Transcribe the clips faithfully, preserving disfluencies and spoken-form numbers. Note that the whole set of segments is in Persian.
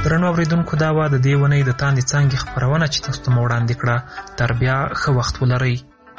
درنو اوریدونکو دا وه د دې اونۍ د تاندې څانګې خپرونه چې تاسو ته مو وړاندې کړه. تر بیا ښه وخت ولرئ.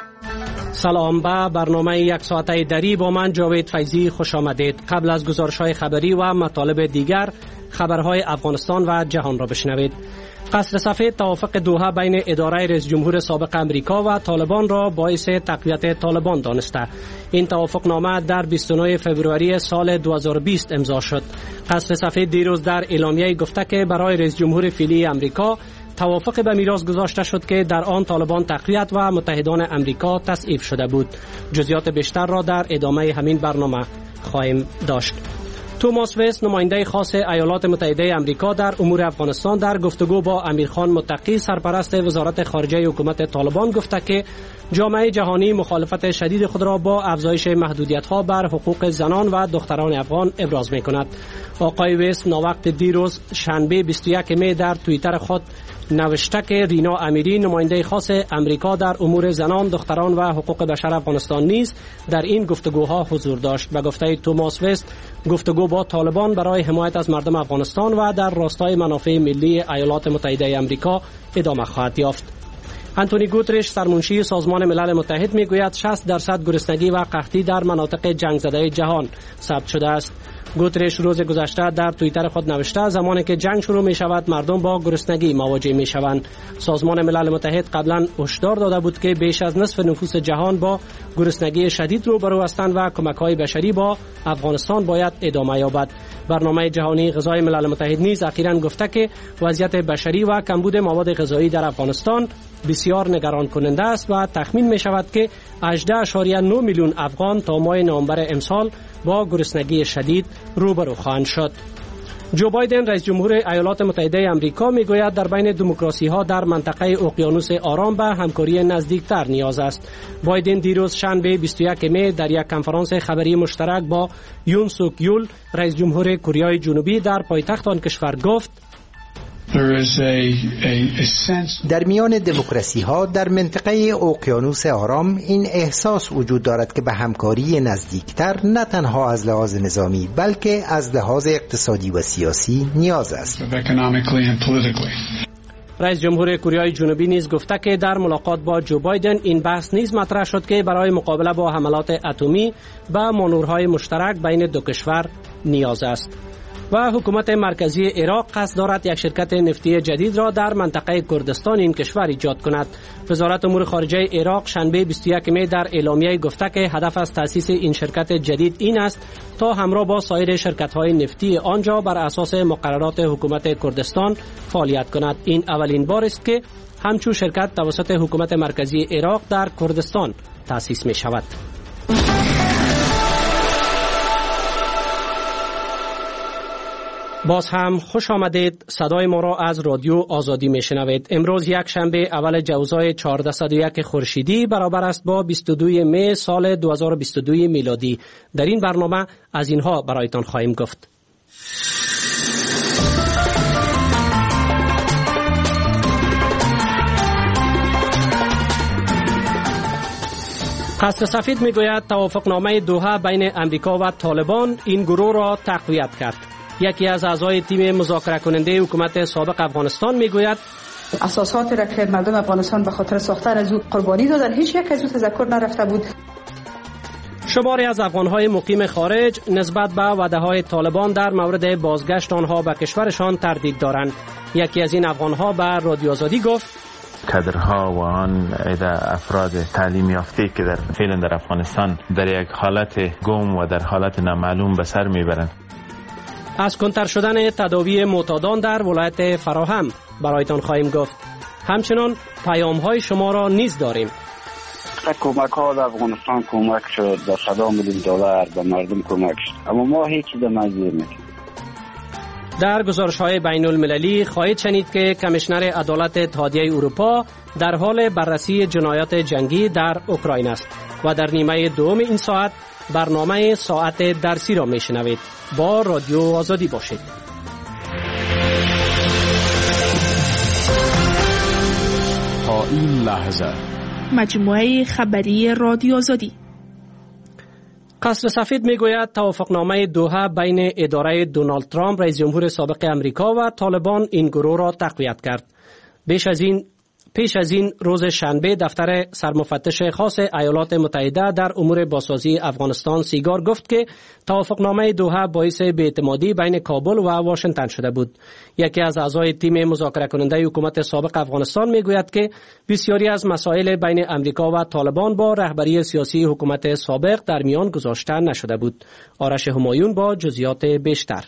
سلام به برنامه یک ساعته دری با من جاوید فیضی خوش آمدید. قبل از گزارش‌های خبری و مطالب دیگر خبرهای افغانستان و جهان را بشنوید. قصر سفید توافق دوحه بین اداره رئیس جمهور سابق امریکا و طالبان را باعث تقویت طالبان دانسته. این توافق نامه در بیست و نه فوریه سال دو هزار و بیست امضا شد. قصر سفید دیروز در اعلامیه گفته که برای رئیس جمهور فعلی امریکا توافق به میراث گذاشته شد که در آن طالبان تقویت و متحدان امریکا تصویب شده بود. جزئیات بیشتر را در ادامه همین برنامه خواهیم داشت. توماس وست نماینده خاص ایالات متحده امریکا در امور افغانستان در گفتگو با امیرخان متقی سرپرست وزارت خارجه حکومت طالبان گفته که جامعه جهانی مخالفت شدید خود را با افزایش محدودیت‌ها بر حقوق زنان و دختران افغان ابراز می‌کند. آقای وست ناوقت دیروز شنبه بیست و یک می در توییتر خود نوشته که رینا امیری نماینده خاص امریکا در امور زنان، دختران و حقوق بشر افغانستان نیز در این گفتگوها حضور داشت. به گفته توماس وست گفتگو با طالبان برای حمایت از مردم افغانستان و در راستای منافع ملی ایالات متحده امریکا ادامه خواهد یافت. انتونی گوترش سرمنشی سازمان ملل متحد میگوید شصت درصد گرسنگی و قحطی در مناطق جنگ زده جهان ثبت شده است. گوترش روز گذشته در توییتر خود نوشته زمانی که جنگ شروع می شود مردم با گرسنگی مواجه می شوند. سازمان ملل متحد قبلا هشدار داده بود که بیش از نصف نفوس جهان با گرسنگی شدید روبرو هستند و کمک‌های بشری با افغانستان باید ادامه یابد. برنامه جهانی غذای ملل متحد نیز اخیراً گفته که وضعیت بشری و کمبود مواد غذایی در افغانستان بسیار نگران کننده است و تخمین می شود که هجده اشاریه نه میلیون افغان تا ماه نوامبر امسال با گرسنگی شدید روبرو خواهند شد. جو بایدن رئیس جمهور ایالات متحده آمریکا میگوید در بین دموکراسی ها در منطقه اقیانوس آرام به همکاری نزدیکتر نیاز است. بایدن دیروز شنبه بیست و یک می در یک کنفرانس خبری مشترک با یون سوک یول رئیس جمهور کره جنوبی در پایتخت آن کشور گفت در میان دموکراسی ها در منطقه اقیانوس آرام این احساس وجود دارد که به همکاری نزدیکتر نه تنها از لحاظ نظامی بلکه از لحاظ اقتصادی و سیاسی نیاز است. رئیس جمهور کره جنوبی نیز گفته که در ملاقات با جو بایدن این بحث نیز مطرح شد که برای مقابله با حملات اتمی به مانورهای مشترک بین دو کشور نیاز است. و حکومت مرکزی عراق قصد دارد یک شرکت نفتی جدید را در منطقه کردستان این کشور ایجاد کند. وزارت امور خارجه عراق شنبه بیست و یک می در اعلامیه گفته که هدف از تأسیس این شرکت جدید این است تا همراه با سایر شرکت‌های نفتی آنجا بر اساس مقررات حکومت کردستان فعالیت کند. این اولین بار است که همچون شرکت توسط حکومت مرکزی عراق در کردستان تأسیس می شود. باز هم خوش آمدید. صدای ما را از رادیو آزادی می شنوید. امروز یک شنبه اول جوزای چهارصد و یک خورشیدی برابر است با بیست و دو می سال دو هزار و بیست و دو میلادی. در این برنامه از اینها برایتان خواهیم گفت. قصر سفید می گوید توافقنامه دوحه بین امریکا و طالبان این گروه را تقویت کرد. یکی از اعضای تیم مذاکره کننده حکومت سابق افغانستان میگوید اساسات را که مردم افغانستان به خاطر ساختن از او قربانی دادن هیچ یک از او تذکر نرفته بود. شماری از افغانهای مقیم خارج نسبت به وعده‌های طالبان در مورد بازگشت آنها به کشورشان تردید دارند. یکی از این افغانها به رادیو آزادی گفت کادرها و آن افراد تعلیم یافته که در فعلا در افغانستان در یک حالت گم و در حالت نامعلوم به سر میبرند. از کنتر شدن تداوی معتادان در ولایت فراهم برایتان خواهیم گفت. همچنان پیام های شما را نیز داریم. کمک ها در افغانستان کمک شد، در صد میلیون دلار به مردم کمک شد، اما ما هیچی در نظیر نکنیم. در گزارش های بین المللی خواهید شنید که کمیشنر عدالت اتحادیه اروپا در حال بررسی جنایات جنگی در اوکراین است. و در نیمه دوم این ساعت برنامه ساعت درسی را میشنوید. با رادیو آزادی باشید. تا این لحظه مجموعه خبری رادیو آزادی. قصر سفید میگوید توافقنامه دوحه بین اداره دونالد ترامپ رئیس جمهور سابق امریکا و طالبان این گروه را تقویت کرد. بیش از این پیش از این روز شنبه دفتر سرمفتش خاص ایالات متحده در امور بازسازی افغانستان سیگار گفت که توافقنامه دوحه باعث بی‌اعتمادی بین کابل و واشنگتن شده بود. یکی از اعضای تیم مذاکره کننده حکومت سابق افغانستان میگوید که بسیاری از مسائل بین امریکا و طالبان با رهبری سیاسی حکومت سابق در میان گذاشته نشده بود. آرش همایون با جزئیات بیشتر.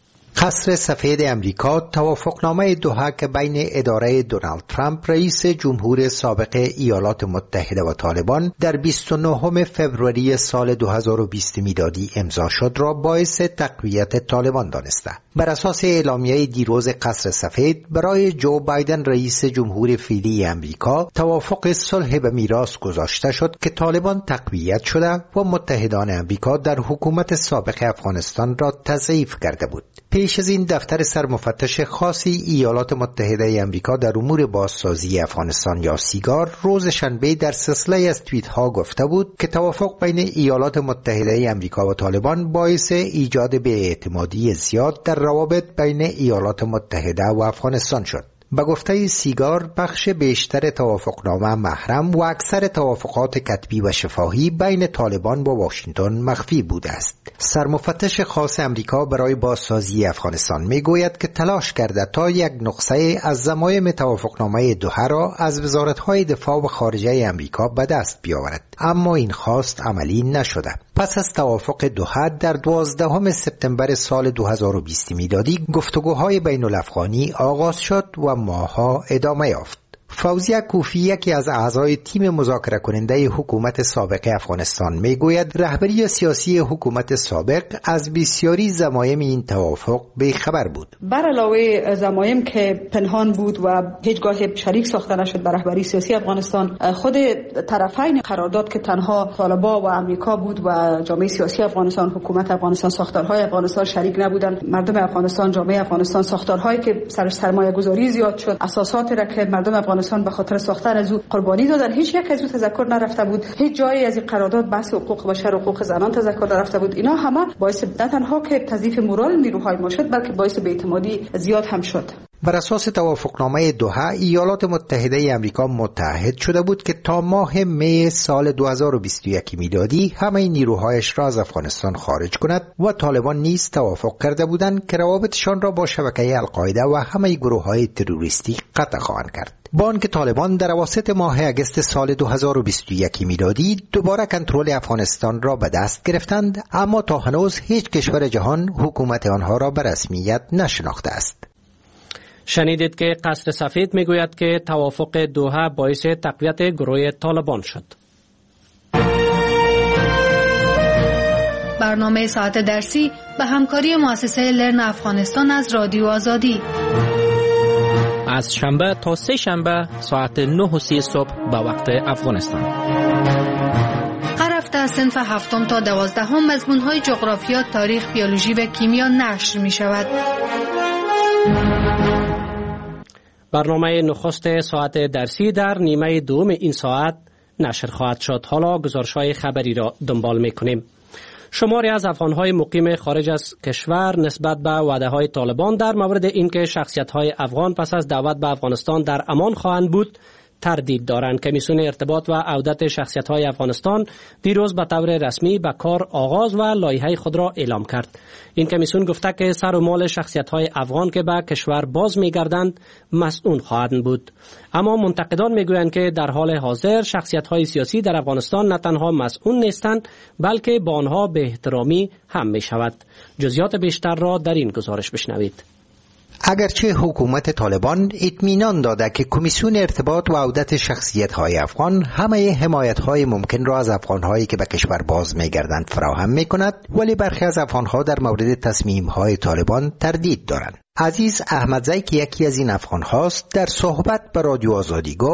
قصر سفید امریکا توافقنامه دوحه که بین اداره دونالد ترامپ رئیس جمهور سابق ایالات متحده و طالبان در بیست و نهم فوریه سال دو هزار و بیست میلادی امضا شد را باعث تقویت طالبان دانسته. بر اساس اعلامیه دیروز قصر سفید برای جو بایدن رئیس جمهور فعلی امریکا توافق صلح به میراث گذاشته شد که طالبان تقویت شده و متحدان امریکا در حکومت سابق افغانستان را تضعیف کرده بود. پیش از این دفتر سرمفتش خاصی ایالات متحده امریکا در امور بازسازی افغانستان یا سیگار روز شنبه در سلسله از توییت ها گفته بود که توافق بین ایالات متحده امریکا و طالبان باعث ایجاد بی‌اعتمادی زیاد در روابط بین ایالات متحده و افغانستان شد. به گفته سیگار بخش بیشتر توافقنامه محرم و اکثر توافقات کتبی و شفاهی بین طالبان با واشنگتن مخفی بوده است. سرمفتش خاص امریکا برای بازسازی افغانستان میگوید که تلاش کرده تا یک نسخه از ضمایم توافقنامه دوحه را از وزارت‌های دفاع و خارجه امریکا به دست بیاورد، اما این خواست عملی نشده. پس از توافق دوحه در دوازدهم سپتامبر سال دو هزار و بیست میلادی گفتگوهای بین الافغانی آغاز شد و ماه‌ها ادامه یافت. فوزیه کوفی یکی از اعضای تیم مذاکره کننده حکومت سابق افغانستان میگوید رهبری سیاسی حکومت سابق از بسیاری ضمایم این توافق بی‌خبر بود. بر علاوه ضمایم که پنهان بود و هیچگاه شریک ساخته نشد بر رهبری سیاسی افغانستان، خود طرفین قرارداد که تنها طالبان و امریکا بود و جامعه سیاسی افغانستان، حکومت افغانستان، ساختارهای افغانستان شریک نبودند. مردم افغانستان، جامعه افغانستان، ساختارهایی که سرش سرمایه گذاری زیاد شد، اساسات را که مردم افغانستان به خاطر ساختن از او قربانی دادن، هیچ یک از او تذکر نرفته بود. هیچ جایی از این قرارداد بحث حقوق بشر و حقوق زنان تذکر نرفته بود. اینا همه باعث نه تنها که تضعیف مورال نیروهای ما شد، بلکه باعث بی‌اعتمادی زیاد هم شد. بر اساس توافقنامه دوحه ایالات متحده امریکا متحد شده بود که تا ماه می سال دو هزار و بیست و یک میلادی همه نیروهایش را از افغانستان خارج کند و طالبان نیز توافق کرده بودند که روابطشان را با شبکه القاعده و همه گروه‌های تروریستی قطع خواهند کرد. با آنکه طالبان در اواسط ماه اگست سال دو هزار و بیست و یک میلادی دوباره کنترل افغانستان را به دست گرفتند، اما تا هنوز هیچ کشور جهان حکومت آنها را به رسمیت نشناخته است. شنیدید که قصر سفید میگوید که توافق دوحه باعث تقویت گروه طالبان شد. برنامه ساعت درسی به همکاری مؤسسه لرن افغانستان از رادیو آزادی از شنبه تا سه شنبه ساعت نه و سی صبح به وقت افغانستان. هر هفته از صنف هفتم تا دوازدهم مضمون‌های جغرافیا، تاریخ، بیولوژی و کیمیا نشر می شود. برنامه نخست ساعت درسی در نیمه دوم این ساعت نشر خواهد شد. حالا گزارش‌های خبری را دنبال می‌کنیم. شماری از افغان‌های مقیم خارج از کشور نسبت به وعده‌های طالبان در مورد اینکه شخصیت‌های افغان پس از دعوت به افغانستان در امان خواهند بود تردید دارند. کمیسیون ارتباط و عودت شخصیت‌های افغانستان دیروز به طور رسمی به کار آغاز و لایحه خود را اعلام کرد. این کمیسیون گفته که سر و مال شخصیت‌های افغان که به کشور باز می‌گردند مسئول خواهند بود. اما منتقدان می‌گویند که در حال حاضر شخصیت‌های سیاسی در افغانستان نه تنها مسئول نیستند، بلکه با آنها به احترامی هم می‌شود. جزئیات بیشتر را در این گزارش بشنوید. اگرچه حکومت طالبان اطمینان داده که کمیسیون ارتباط و عودت شخصیت‌های افغان همه حمایت‌های ممکن را از افغان‌هایی که به کشور باز می‌گردند فراهم می‌کند، ولی برخی از افغان‌ها در مورد تصمیم‌های طالبان تردید دارند. عزیز احمدزی که یکی از این افغان‌هاست در صحبت با رادیو آزادی گفت: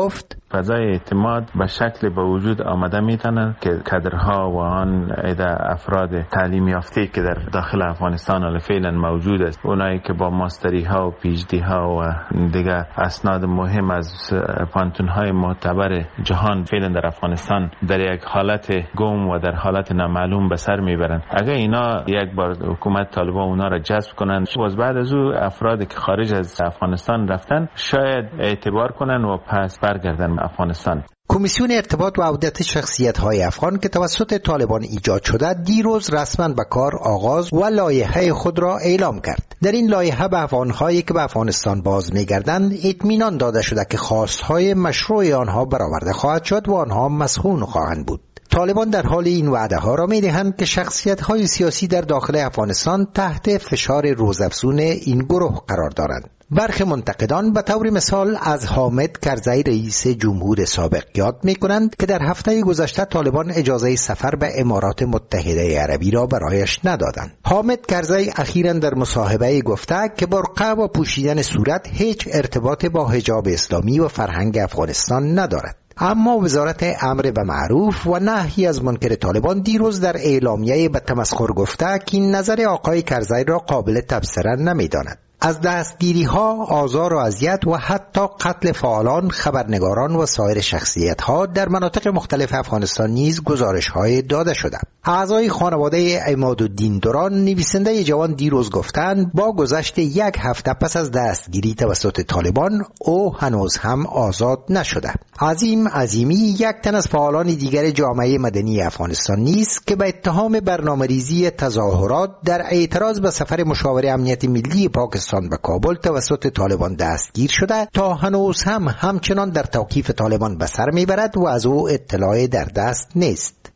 فضای اعتماد به شکل به وجود آمده میتونن که کادرها و آن عده افراد تعلیم یافته که در داخل افغانستان حال فعلا موجود است، اونایی که با ماستری ها و پی اچ دی ها و دیگه اسناد مهم از پانتون های معتبر جهان فعلا در افغانستان در یک حالت گم و در حالت نامعلوم به سر میبرند. اگر اینا یک بار حکومت طالبان اونا را جذب کنند و بعد از او افرادی که خارج از افغانستان رفتن شاید اعتبار کنند و پس برگردن افغانستان. کمیسیون ارتباط و عودت شخصیت‌های افغان که توسط طالبان ایجاد شده دیروز رسما به کار آغاز و لایحه خود را اعلام کرد. در این لایحه به افغان‌هایی که به افغانستان باز می‌گردند اطمینان داده شده که خواست‌های مشروع آنها برآورده خواهد شد و آنها مسئول خواهند بود. طالبان در حال این وعده ها را می دهند که شخصیت های سیاسی در داخل افغانستان تحت فشار روزافزون این گروه قرار دارند. برخی منتقدان به طور مثال از حامد کرزی رئیس جمهور سابق یاد می کنند که در هفته گذشته طالبان اجازه سفر به امارات متحده عربی را برایش ندادند. حامد کرزی اخیراً در مصاحبه گفته که برقع و پوشیدن صورت هیچ ارتباط با حجاب اسلامی و فرهنگ افغانستان ندارد. اما وزارت امر به معروف و نهی از منکر طالبان دیروز در اعلامیه به تمسخر گفته که این نظر آقای کرزی را قابل تبصره نمی‌داند. از دستگیری ها، آزار و اذیت و حتی قتل فعالان، خبرنگاران و سایر شخصیت ها در مناطق مختلف افغانستان نیز گزارش های داده شده. اعضای خانواده عمادالدین دوران نویسنده جوان دیروز گفتند با گذشت یک هفته پس از دستگیری توسط طالبان او هنوز هم آزاد نشده. عظیم عظیمی یک تن از فعالان دیگر جامعه مدنی افغانستان نیست که به اتهام برنامه‌ریزی تظاهرات در اعتراض به سفر مشاور امنیت ملی پاکستان به کابل توسط طالبان دستگیر شده تا هنوز هم همچنان در توقیف طالبان به سر میبرد و از او اطلاع در دست نیست.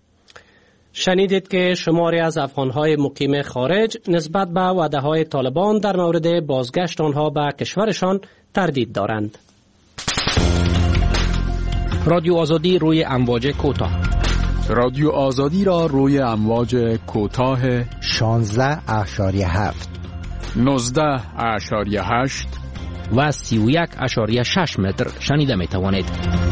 شنیدید که شماری از افغانهای مقیم خارج نسبت به وعده‌های طالبان در مورد بازگشت آنها به کشورشان تردید دارند. رادیو آزادی روی امواج کوتاه. رادیو آزادی را روی امواج کوتاه شانزده اشاریه هفت، نوزده اشاریه هشت و سی و یک اشاریه شش متر شنیده می توانید.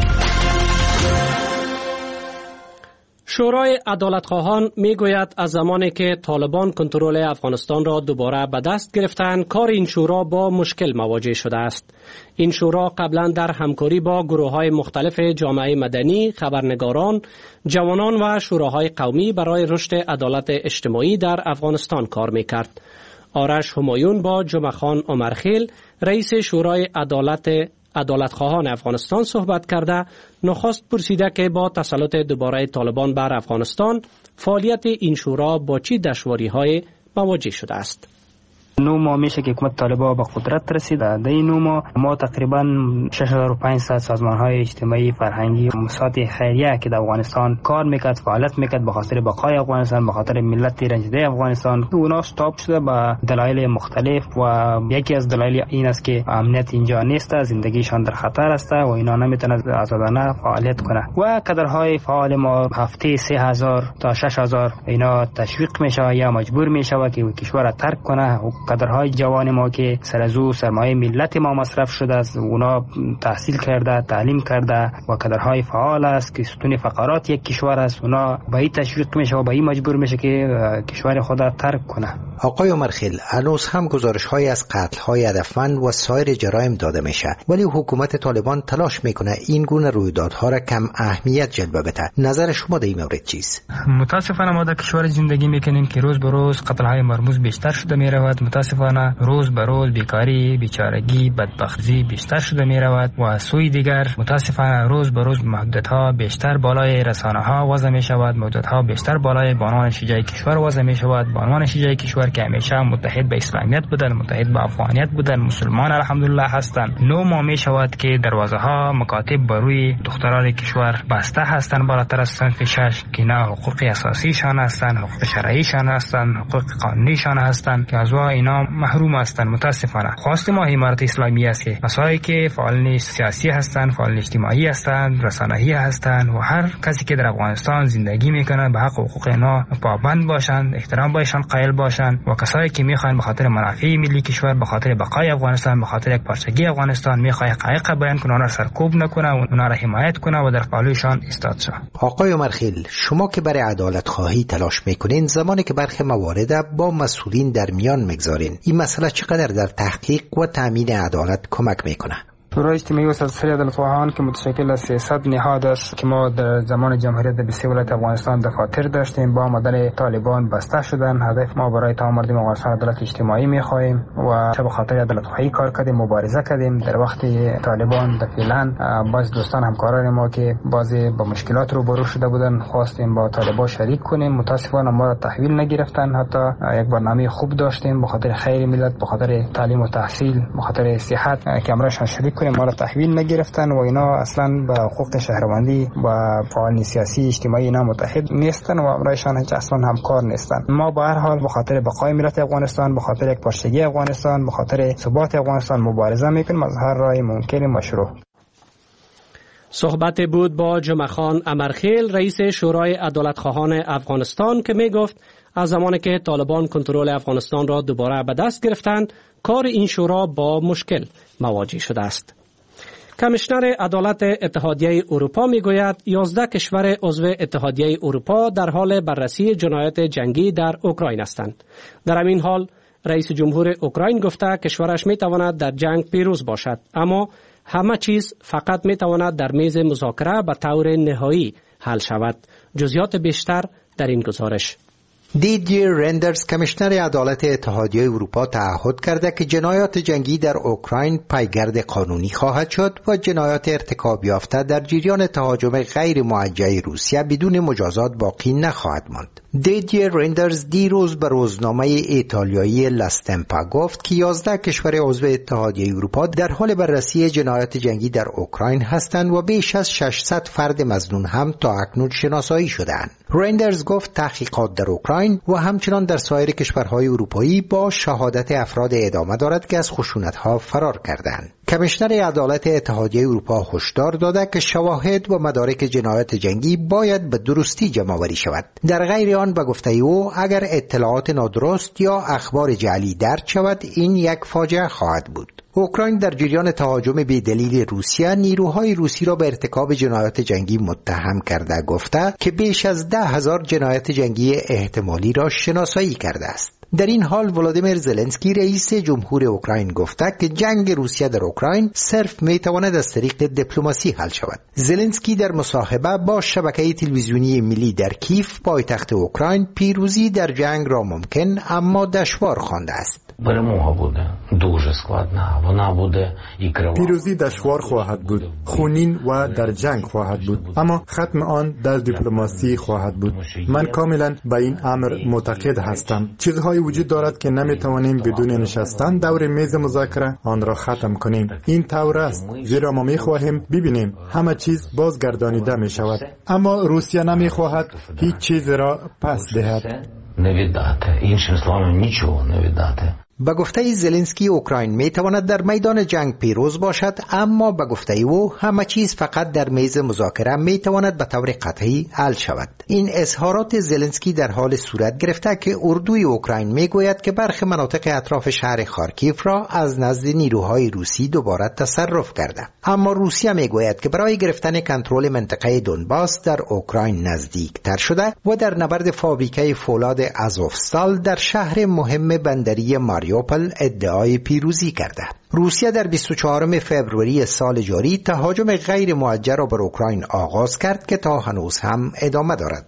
شورای عدالتخواهان می گوید از زمانی که طالبان کنترل افغانستان را دوباره به دست گرفتند کار این شورا با مشکل مواجه شده است. این شورا قبلا در همکاری با گروه‌های مختلف جامعه مدنی، خبرنگاران، جوانان و شوراهای قومی برای رشد عدالت اجتماعی در افغانستان کار می کرد. آرش همایون با جمعه خان عمرخیل رئیس شورای عدالت عدالتخواهان افغانستان صحبت کرده نخست پرسیده که با تسلط دوباره طالبان بر افغانستان فعالیت این شورا با چه دشواری‌های مواجه شده است. نو ماه میشه که حکومت طالبان به قدرت رسید. در این نو ماه ما تقریبا شش هزار و پانصد سازمان‌های اجتماعی، فرهنگی و مؤسسات خیریه که در افغانستان کار میکرد، فعالیت میکرد به خاطر بقای افغانستان، به خاطر ملت رنجیده افغانستان، اونا استاپ شده به دلایل مختلف و یکی از دلایل این است که امنیت اینجا نیست، زندگیشان در خطر است و اینا نمیتونن آزادانه فعالیت کنه. و کادرهای فعال ما هفته سه هزار تا شش هزار اینا تشویق میشه یا مجبور میشه که کشور را ترک کنه. کادرهای جوان ما که سر از او سرمایه ملت ما مصرف شده است، اونا تحصیل کرده، تعلیم کرده و کادرهای فعال است که ستون فقرات یک کشور است، اونا به این تشویق میشه و به این مجبور میشه که کشور خود را ترک کنه. آقای عمرخیل، هنوز هم گزارش‌های از قتل‌های هدفمند و سایر جرایم داده میشه، ولی حکومت طالبان تلاش میکنه این گونه رویدادها را کم اهمیت جلوه بده. نظر شما در این مورد چیست؟ متاسفانه ما در کشور زندگی میکنیم که روز به روز قتل‌های مرموز بیشتر شده میرود. متاسفانه روز به روز بیکاری، بیچارگی، بدبختی بیشتر شده میرود و از سوی دیگر متاسفانه روز به روز محدودها بیشتر بالای رسانه‌ها وضع میشود، محدودها بیشتر بالای بانوان شجاع کشور وضع میشود. بانوان شجاع کشور که همیشه متحد به اسلامیت بودن، متحد به افغانیت بودن، مسلمان الحمدلله هستند، نو ما میشود که دروازه ها مکاتب بر روی دختران کشور بسته هستند بالاتر از صنف شش که نه حقوق اساسیشان هستند، حقوق شرعیشان هستند، حقوق قانونیشان هستند که از اینا محروم هستند. متاسفانه خواست ما امارت اسلامی است که کسایی که فعال سیاسی هستند، فعال اجتماعی هستند، رسانه‌ای هستند و هر کسی که در افغانستان زندگی میکنه به حق و حقوق اینا پابند باشند، احترام باشند، قائل باشند و کسایی که میخوان به خاطر منافع ملی کشور، به خاطر بقای افغانستان، به خاطر یک پارچگی افغانستان میخواد حقایق بیان کنه، اونا را سرکوب نکنه و اونا را حمایت کنه و در قالوشان ایستاد شه. آقای عمرخیل، شما که برای عدالت خواهی تلاش میکنین، زمانی که برخی موارد با مسئولین در میان میگذارین، این مسئله چقدر در تحقیق و تامین عدالت کمک میکنه؟ شورای اجتماعی و سلسله عدالت‌خواهان که متشکل از سیصد نهاد است که ما در زمان جمهوریت بیست ولایت افغانستان دفاتر داشتیم، با آمدن طالبان بسته شدن. هدف ما برای تمام مردم افغانستان عدالت اجتماعی می‌خواهیم و چه به خاطر عدالت‌خواهی کار کردیم، مبارزه کردیم. در وقت طالبان در فعلا باز دوستان همکاران ما که بعضی با مشکلات روبرو شده بودن خواستیم با طالبان شریک کنیم. متاسفانه ما را تحویل نگرفتن. حتی یک برنامه خوب داشتیم به خاطر خیر ملت، به خاطر تعلیم و تحصیل، به خاطر صحت که امرشان شریک ما را تحویل نگرفتن و اینا اصلا با حقوق شهروندی و فعال سیاسی اجتماعی اینا متحد نیستن و امرایشان هیچ اصلا همکار نیستن. ما با هر حال به خاطر بقای ملت افغانستان، به خاطر یک پارچگی افغانستان، به خاطر ثبات افغانستان مبارزه میکنیم از هر راه ممکن مشروع. صحبت بود با جمعه خان امرخیل، رئیس شورای عدالتخواهان افغانستان، که می گفت از زمانی که طالبان کنترل افغانستان را دوباره به دست گرفتند، کار این شورا با مشکل مواجه شده است. کمیشنر عدالت اتحادیه اروپا میگوید یازده کشور عضو اتحادیه اروپا در حال بررسی جنایات جنگی در اوکراین هستند. در همین حال رئیس جمهور اوکراین گفته کشورش میتواند در جنگ پیروز باشد، اما همه چیز فقط میتواند در میز مذاکره به طور نهایی حل شود. جزئیات بیشتر در این گزارش. دیدیر رندرز، کمیشنر عدالت اتحادیه اروپا، تعهد کرده که جنایات جنگی در اوکراین پایگرد قانونی خواهد شد و جنایات ارتکاب یافته در جریان تهاجم غیر موجه روسیه بدون مجازات باقی نخواهد ماند. دیدیر رندرز دیروز به روزنامه ایتالیایی لاستمپا گفت که یازده کشور عضو اتحادیه اروپا در حال بررسی جنایات جنگی در اوکراین هستند و بیش از ششصد فرد مظنون هم تا اکنون شناسایی شدند. رندرز گفت تحقیقات در اوکراین و همچنان در سایر کشورهای اروپایی با شهادت افراد ادامه دارد که از خشونت‌ها فرار کردند. کمیشنر عدالت اتحادیه اروپا هشدار داده که شواهد و مدارک جنایات جنگی باید به درستی جمع‌آوری شود. در غیر آن به گفته او اگر اطلاعات نادرست یا اخبار جعلی درج شود این یک فاجعه خواهد بود. اوکراین در جریان تهاجم بی‌دلیل روسیه نیروهای روسی را به ارتکاب جنایات جنگی متهم کرده گفته که بیش از ده هزار جنایت جنگی احتمالی را شناسایی کرده است. در این حال ولادیمیر زلنسکی رئیس جمهور اوکراین گفته که جنگ روسیه در اوکراین صرف میتواند از طریق دیپلماسی حل شود. زلنسکی در مصاحبه با شبکه تلویزیونی ملی در کیف پایتخت اوکراین پیروزی در جنگ را ممکن اما دشوار خوانده است. پیروزی دشوار خواهد بود، خونین و در جنگ خواهد بود، اما ختم آن در دیپلماسی خواهد بود. من کاملا به این امر معتقد هستم. چیزهای وجود دارد که نمیتوانیم بدون نشستن دور میز مذاکره آن را ختم کنیم. این طور است، زیرا ما میخواهیم ببینیم همه چیز بازگردانیده می شود، اما روسیه نمیخواهد هیچ چیز را پس دهد. نویداته. іншими словами нічого не віддати. به گفته زلنسکی اوکراین می تواند در میدان جنگ پیروز باشد، اما به گفته او همه چیز فقط در میز مذاکره می تواند به طور قطعی حل شود. این اظهارات زلنسکی در حال صورت گرفته که اردوی اوکراین می گوید که برخی مناطق اطراف شهر خارکیف را از نزد نیروهای روسی دوباره تصرف کرده، اما روسیه می گوید که برای گرفتن کنترل منطقه دونباس در اوکراین نزدیک تر شده و در نبرد فابریکه فولاد ازوفستال در شهر مهم بندری ماریوپول ادعای پیروزی کرده. روسیه در بیست و چهارم فوریه سال جاری تهاجم غیر موجه را بر اوکراین آغاز کرد که تا هنوز هم ادامه دارد.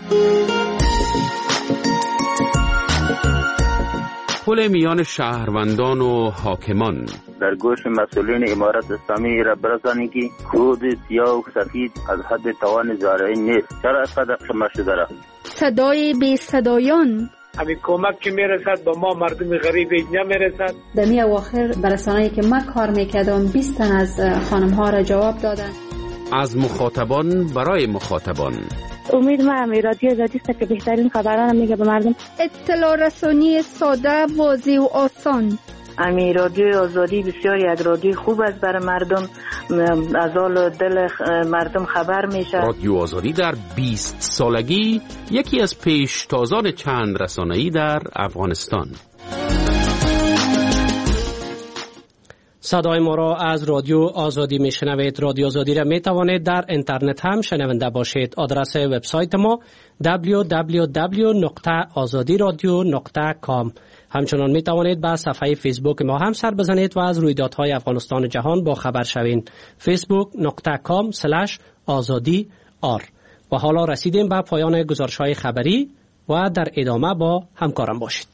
پل میان شهروندان و حاکمان در گوش مسئولین امارت اسلامی را برسانید که کود سیاه و سفید از حد توان زارعین نیست. چرا اینقدر شما شده را؟ صدای بی صدایان همین کمک که میرسد با ما مردم غریب نمیرسد. در می اواخر برسانه‌ای که من کار میکردم بیست تن از خانم ها را جواب دادن. از مخاطبان برای مخاطبان امید ما رادیو آزادی است که بهترین خبران میگه به مردم. اطلاع رسانی ساده، واضح و آسان. امی رادیو آزادی بسیار یک رادیو خوب است برای مردم، از حال دل مردم خبر میشه. رادیو آزادی در بیست سالگی یکی از پیشتازان چند رسانه‌ای در افغانستان. صدای ما را از رادیو آزادی میشنوید. رادیو آزادی را می توانید در اینترنت هم شنونده باشید. آدرس وبسایت ما دبلیو دبلیو دبلیو دات آزادی رادیو دات کام. همچنان می توانید به صفحه فیسبوک ما هم سر بزنید و از رویدادهای افغانستان و جهان با خبر شوید. فیسبوک دات کام اسلش آزادی آر. و حالا رسیدیم به پایان گزارش‌های خبری و در ادامه با همکارم باشید.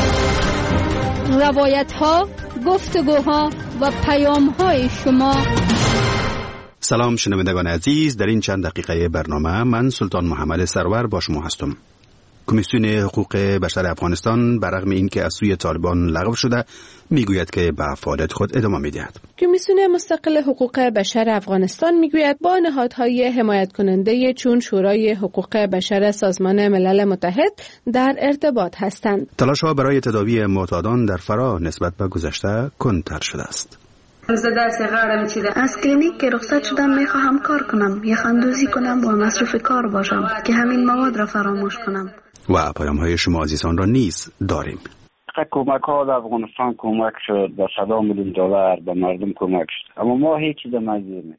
روایت ها، گفتگوها و پیام های شما. سلام شنوندگان عزیز، در این چند دقیقه برنامه من سلطان محمد سرور با شما هستم. کمیسیون حقوق بشر افغانستان برغم اینکه از سوی طالبان لغو شده میگوید که به فعالیت خود ادامه میدهد. کمیسیون مستقل حقوق بشر افغانستان میگوید با نهادهای حمایت کننده چون شورای حقوق بشر سازمان ملل متحد در ارتباط هستند. تلاش‌ها برای تداوی معتادان در فرا نسبت به گذشته کندتر شده است. از کلینیک که رخصت شدم میخواهم کار کنم، یخ‌اندوزی کنم و مصروف کار باشم که همین مواد را فراموش کنم. و پیام‌های شما عزیزان را نیز داریم. کمک ها در افغانستان کمک شد، با صد میلیون دلار به مردم کمک شد، اما ما هیچ چیز نگیریم.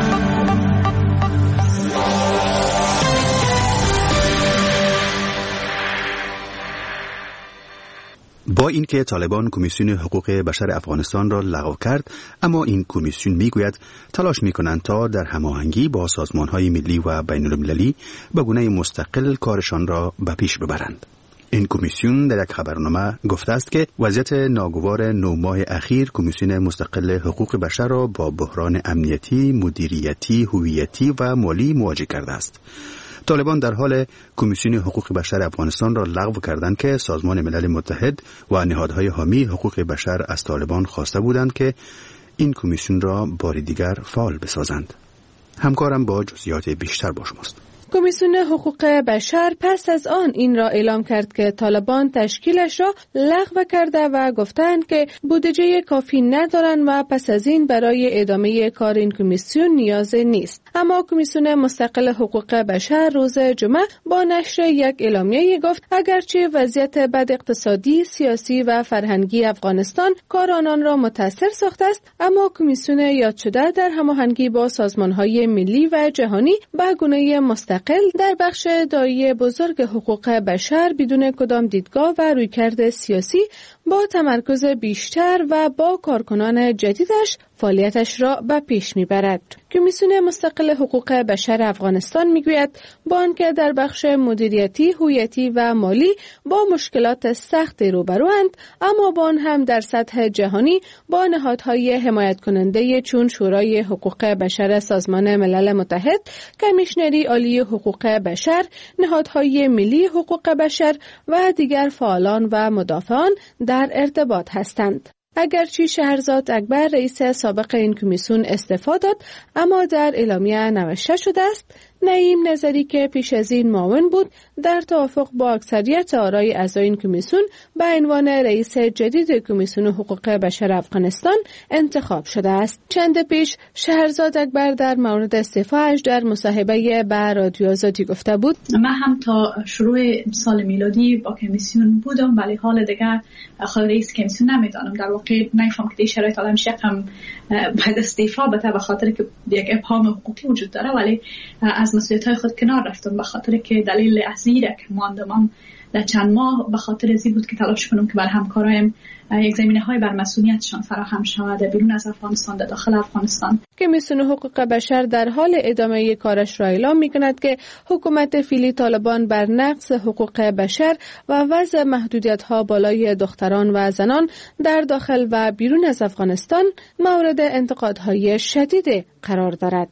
با اینکه طالبان کمیسیون حقوق بشر افغانستان را لغو کرد، اما این کمیسیون میگوید تلاش میکنند تا در هماهنگی با سازمانهای ملی و بین المللی به گونه مستقل کارشان را به پیش ببرند. این کمیسیون در یک خبرنامه گفته است که وضعیت ناگوار نه ماه اخیر کمیسیون مستقل حقوق بشر را با بحران امنیتی، مدیریتی، هویتی و مالی مواجه کرده است. طالبان در حال کمیسیون حقوق بشر افغانستان را لغو کردند که سازمان ملل متحد و نهادهای حامی حقوق بشر از طالبان خواسته بودند که این کمیسیون را بار دیگر فعال بسازند. همکارم با جزئیات بیشتر با شماست. کمیسیون حقوق بشر پس از آن این را اعلام کرد که طالبان تشکیلش را لغو کرده و گفتند که بودجه کافی ندارند و پس از این برای ادامه کار این کمیسیون نیاز نیست. اما کمیسیون مستقل حقوق بشر روز جمعه با نشر یک اعلامیه گفت اگرچه وضعیت بد اقتصادی، سیاسی و فرهنگی افغانستان کار آنان را متاثر ساخته است، اما کمیسیون یاد شده در هماهنگی با سازمان‌های ملی و جهانی به گونه مستقل در بخش دایی بزرگ حقوق بشر بدون کدام دیدگاه و رویکرد سیاسی با تمرکز بیشتر و با کارکنان جدیدش فعالیتش را به پیش میبرد. کمیسیون مستقل حقوق بشر افغانستان میگوید با آنکه در بخش مدیریتی، هویتی و مالی با مشکلات سخت روبروند، اما با آن هم در سطح جهانی با نهادهای حمایت کننده چون شورای حقوق بشر سازمان ملل متحد، کمیشنری عالی حقوق بشر، نهادهای ملی حقوق بشر و دیگر فعالان و مدافعان در ارتباط هستند. اگرچه شهرزاد اکبر رئیس سابق این کمیسیون استعفا داد، اما در اعلامیه نوشته شده است نعیم نظری که پیش از این معاون بود در توافق با اکثریت آرای اعضای این کمیسیون به عنوان رئیس جدید کمیسیون حقوق بشر افغانستان انتخاب شده است. چند پیش شهرزاد اکبر در مورد استعفاش در مصاحبه با رادیو آزادی گفته بود من هم تا شروع سال میلادی با کمیسیون بودم، ولی حال دیگر خود رئیس کمیسیون نمیدانم. در واقع نمیفهم که شرایط عالم شکم بعد استعفا بده به خاطر که یک ابهام حقوقی وجود داره، ولی از مسئولیت‌های خود کنار رفتم به خاطر که دلیل اصلی که ماندم در چند ماه به خاطر ازی بود که تلاش کنم که بر همکارایم یک زمینه‌های بر مسئولیتشان فراهم شود بیرون از افغانستان در داخل افغانستان. کمیسیون حقوق بشر در حال ادامه کارش را اعلام می‌کند که حکومت فعلی طالبان بر نقض حقوق بشر و وضع محدودیت‌ها بالای دختران و زنان در داخل و بیرون از افغانستان مورد انتقادهای شدید قرار دارد.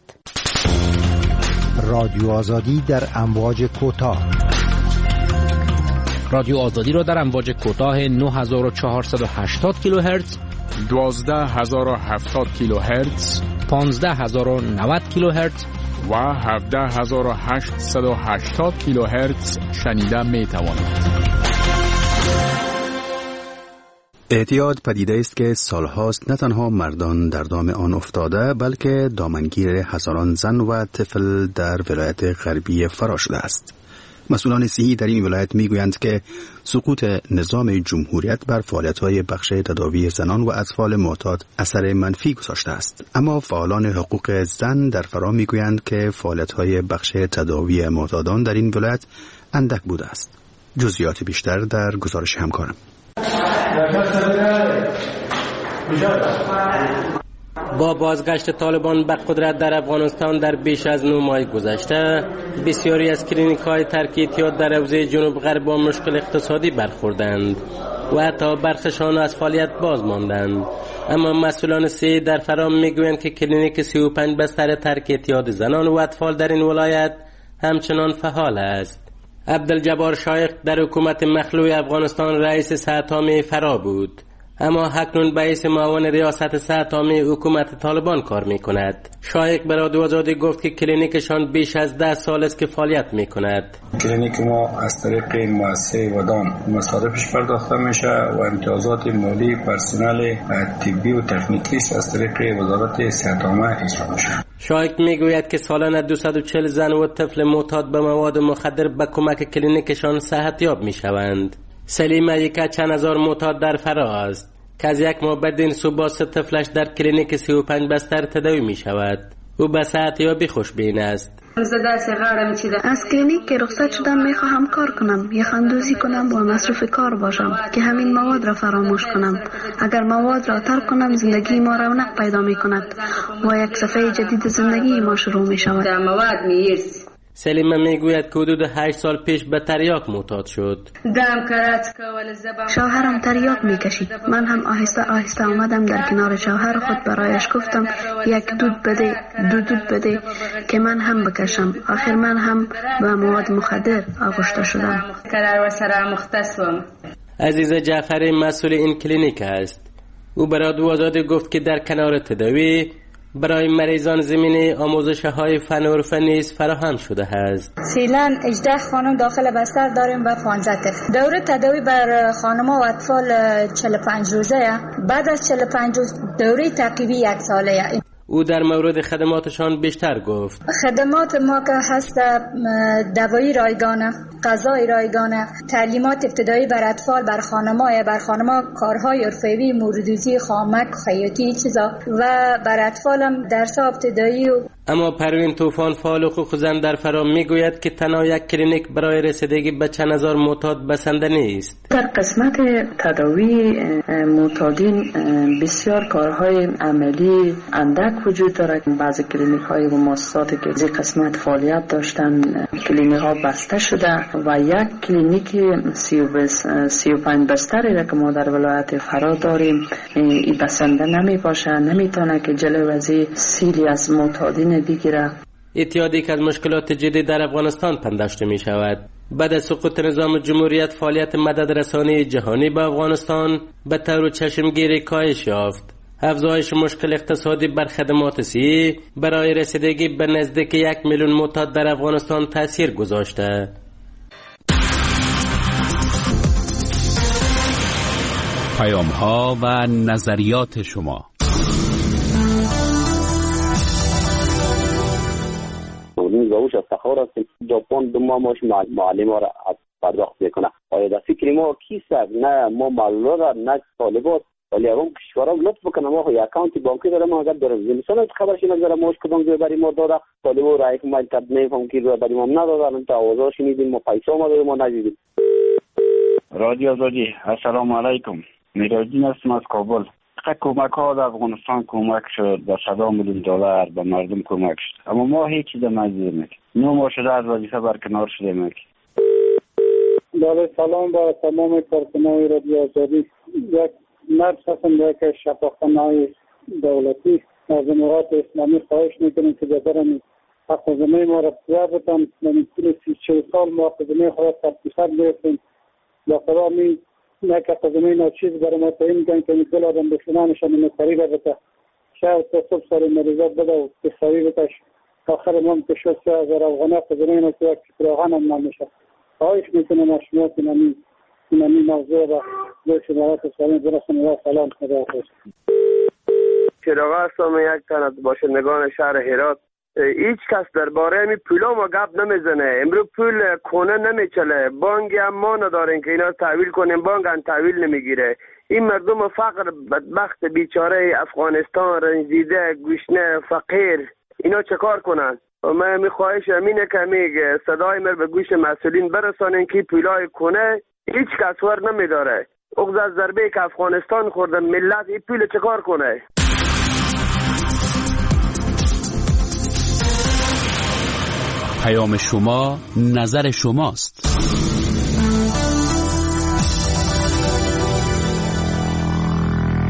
رادیو آزادی در امواج کوتاه. رادیو آزادی را در امواج کوتاه نه هزار و چهارصد و هشتاد کیلوهرتز، دوازده هزار و هفتاد کیلوهرتز، پانزده هزار و نود کیلوهرتز و هفده هزار و هشتصد و هشتاد کیلوهرتز شنیده می توانید. اعتیاد پدیده است که سالهاست نه تنها مردان در دام آن افتاده بلکه دامنگیر هزاران زن و طفل در ولایت غربی فرا شده است. مسئولان صحی در این ولایت میگویند که سقوط نظام جمهوریت بر فعالیت‌های بخش تداوی زنان و اطفال معتاد اثر منفی گذاشته است. اما فعالان حقوق زن در فرا میگویند که فعالیت‌های بخش تداوی معتادان در این ولایت اندک بوده است. جزئیات بیشتر در گزارش همکارم. با بازگشت طالبان به قدرت در افغانستان در بیش از نه ماه گذشته، بسیاری از کلینیک‌های ترک اعتیاد در حوزه جنوب غرب با مشکل اقتصادی برخوردند و حتی برخشان از فعالیت باز ماندند. اما مسئولان صحی در فرام میگویند که کلینیک سی و پنج بستر ترک اعتیاد زنان و اطفال در این ولایت همچنان فعال است. عبدالجبار شایخ در حکومت مخلوع افغانستان رئیس صحت عامه فرا بود، اما اکنون به حیث معاون ریاست صحت عامه حکومت طالبان کار می کند. شایخ به رادیو آزادی گفت که کلینیکشان بیش از ده سال است که فعالیت می کند. کلینیک ما از طریق مؤسسه ودان مصارفش پرداخته میشه و امتیازات مالی پرسنل طبی و تکنیکی از طریق وزارت صحت عامه اجرا میشه. شایخ میگوید که سالانه دویست و چهل زن و طفل معتاد به مواد مخدر به کمک کلینیکشان صحتیاب میشوند. سلیمه یک چند هزار معتاد در فرا است که از یک ماه بعد این صبح سه طفلش در کلینیک سی و پنج بستر تداوی می شود. او به صحتیابی خوشبین است. از کلینیک که رخصت شدم می خواهم کار کنم، یخندوزی کنم و مصروف کار باشم که همین مواد را فراموش کنم. اگر مواد را ترک کنم زندگی ما رونق پیدا می کند و یک صفحه جدید زندگی ما شروع می شود. سلیمه میگوید که حدود هشت سال پیش به تریاک معتاد شد. شوهرم تریاک میکشید. من هم آهسته آهسته آمدم در کنار شوهر خود برایش گفتم یک دود بده دو دود بده که من هم بکشم. آخر من هم به مواد مخدر آغشته شدم. عزیز جعفری مسئول این کلینیک است. او برای رادیو آزادی گفت که در کنار تداوی برای مریضان زمینه آموزش های فن و عرفه نیز فراهم شده است. فعلا هجده خانم داخل بستر داریم و پانزده طفل. دوره تداوی بر خانم‌ها و اطفال چهل و پنج روزه. بعد از چهل و پنج روز دوره تعقیبی یک ساله. او در مورد خدماتشان بیشتر گفت. خدمات ما که هست دوایی رایگانه، غذای رایگانه، تعلیمات ابتدایی بر اطفال، بر خانم‌ها، بر خانم‌ها کارهای حرفه‌ای، موردوزی، خامک، خیاطی چیزا و بر اطفال هم درس ابتدایی. اما پروین طوفان فعال حقوق زن در فرام میگوید که تنها یک کلینیک برای رسیدگی به چند هزار معتاد بسنده نیست. در قسمت تداوی معتادین بسیار کارهای عملی اندک وجود دارد. بعضی کلینیک های و مؤسساتی که این قسمت فعالیت داشتن کلینیک ها بسته شده و یک کلینیک سی و پنج بستری را که ما در ولایت فرا داریم این بسنده نمی باشه، نمیتونه که جلوی از سیلی از معتادین بگیره. اعتیادی که از مشکلات جدی در افغانستان پنداشته می شود. بعد از سقوط نظام جمهوریت فعالیت مدد رسانی جهانی به افغانستان به طور چشمگیری کاهش یافت. افزایش مشکل اقتصادی بر خدمات صحی برای رسیدگی به نزدیک یک میلیون معتاد در افغانستان تاثیر گذاشته. پیام ها و نظریات شما. روش افتخار است ژاپن دو ماه ماش معلم را پرداخت میکنه. آیا در فکر ما کیست؟ نه ما معلومات نه طالبات، ولی اون کشورها لطف بکنه ما خو اکانت بانکی دارم اگر دارم مثلا خبرش نظر ماش کدوم جای بری ما داده طالبو رای که ما تد نمیفهم کی رو بری ما ندادن تا آوازا شنیدیم ما پیسا ما دادیم ما ندیدیم. رادیو آزادی السلام علیکم. میراجین هستم از کابل. کمک ها در افغانستان کمک شد و صد میلیون دلار به مردم کمک شد، اما ما هیچ چیز مزید نمیکنیم. نه ماه شده از وظیفه برکنار شده میکنیم. بله سلام با تمام کارکنان رادیو آزادی. یک مرد هستم یک شفاخانه دولتی از جمهوریت اسلامی خواهش میکنیم که ببرن حق زمین ما را بسیار بتن. من طول سی چهل سال ما حق زمین خود ترتیفت بیفتیم با خدا می نه که حق زمین ها چیز برای ما تعیین کن که میکل آدم بشنانشان نکاری را بتا شاید تا صبح سال مریضات بده و بخاری بتاش آخر ما کشور سه هزار افغانه خزانه اینا که یک فراغان هم نمیشه. خواهش میکنم از شما که نمی نمی موضوع را به شمارات سالین برسونید و سلام خدا حافظ. چراغ هستم، یک تن از باشندگان شهر هرات. هیچ کس درباره می پولا ما گپ نمیزنه. امروز پول کنه نمیچله، بانک هم ما نداریم که اینا تحویل کنیم، بانک هم تحویل نمیگیره. این مردم فقر بدبخت بیچاره افغانستان رنجیده گوشنه فقیر اینا چه کار کنن؟ من می خواهش امینه که میگه صدای مر به گوش مسئولین برسانین که پولای کنه هیچ کس ور نمیداره. اغز از ضربه که افغانستان خورده ملت این پول چه کار کنه؟ پیام شما نظر شماست.